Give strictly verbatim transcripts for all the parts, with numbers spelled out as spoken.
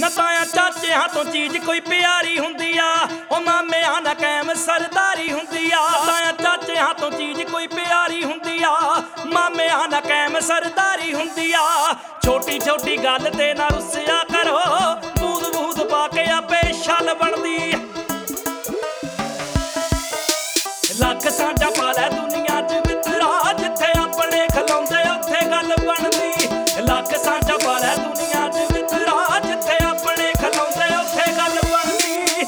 ना ताया चाचियां तो चीज कोई प्यारी हुंदी आ, ओ मामियां ना कैम सरदारी हुंदी आ। ताया चाचियां तो चीज कोई प्यारी हुंदी आ, मामियां ना कैम सरदारी हुंदी आ। छोटी छोटी गल ते ना रुस्सिया करो, बूद बूद पा के आपे छल बनदी। लख साझा पा लै दुनिया च मित्रा, जिथे अपने खलोंदे उत्थे गल बनदी। लख साझा पा लै दुनिया च मित्रा, जिथे अपने खलोंदे उत्थे गल बनदी।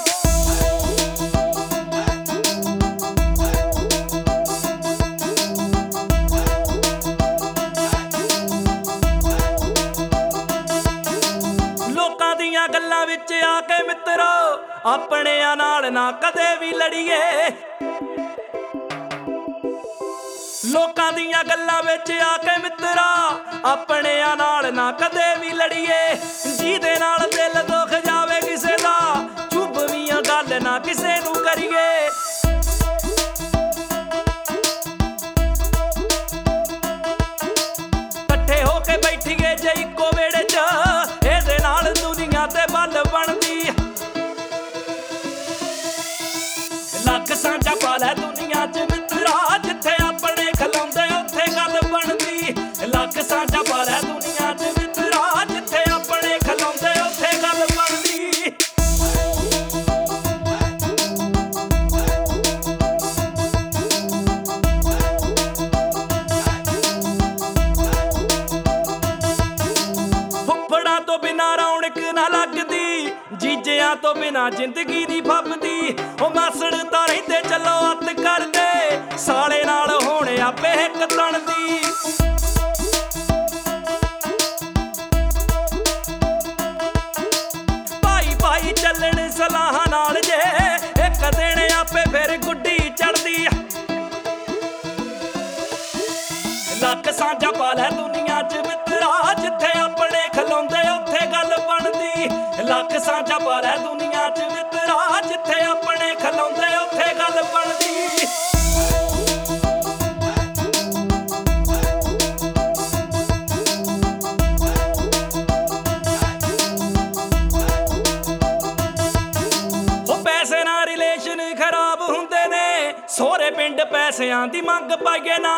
लोकां दियां गल्लां विच आके मित्रो, अपणियां नाल ना कदे भी लड़िए। लोकां दियां गल्लां विच आके मित्रा, अपणियां नाल ना कदे भी लड़िए। जिहदे नाल दिल दुख जावे किसे दा, चुभवीआं गल ना किसे नूं करिए। इकट्ठे होके बैठीए जे इक्को वेड़े च, इहदे नाल दुनिया ते बल बनदी। लख साझा पा लै दुनिया च मित्रा, जिथे अपने खलोंदे उत्थे गल बनदी। लख साझा पा लै दुनिया च मित्रा, जिथे अपने खलोंदे उत्थे गल बनदी। फुफड़ां तो बिना रौनक ना लगदी, जीजियां तो बिना जिंदगी दी फबदी। ओ मासड़ तां रहिंदे चलो अत करदे, साले नाल होणे आपे हिक तन दी। भाई भाई चलन सलाहां नाल जे, एक दिन आपे फिर गुड्डी चढ़दी। लख साझा पा लै दुनिया च मित्रा, जिथे अपने खलोंदे उत्थे गल बनदी। लख साझा पा लै दुनिया च मित्रा, जिथे अपने खलोंदे उत्थे गल बनदी। पैसे ना रिलेशन खराब हुंदे ने, सोहरे पिंड पैसिਆਂ दी मंग पाइए ना।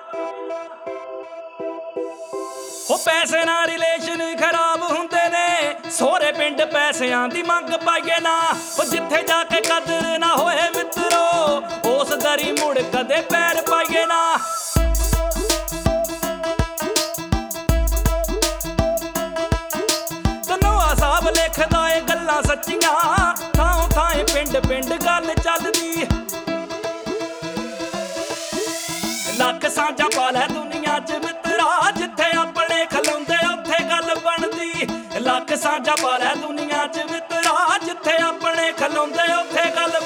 हो पैसे ना रिलेशन खराब हुंदे ने, सोहरे पिंड पैसिਆਂ दी मंग पाइए ना। ओ जिथे जाके कदर ना होए मित्रो, उस दरी मुड़ कदे पैर पाइए ना। धनोआ साहब लिखदा ए गल्लां सच्चियां, थां थां पिंड पिंड गल चलदी। लख साझा पा लै दुनिया च मित्रा, जिथे अपने खलोंदे उत्थे गल बनदी। लख साझा पा लै दुनिया च मित्रा, जिथे अपने खलोंदे उत्थे गल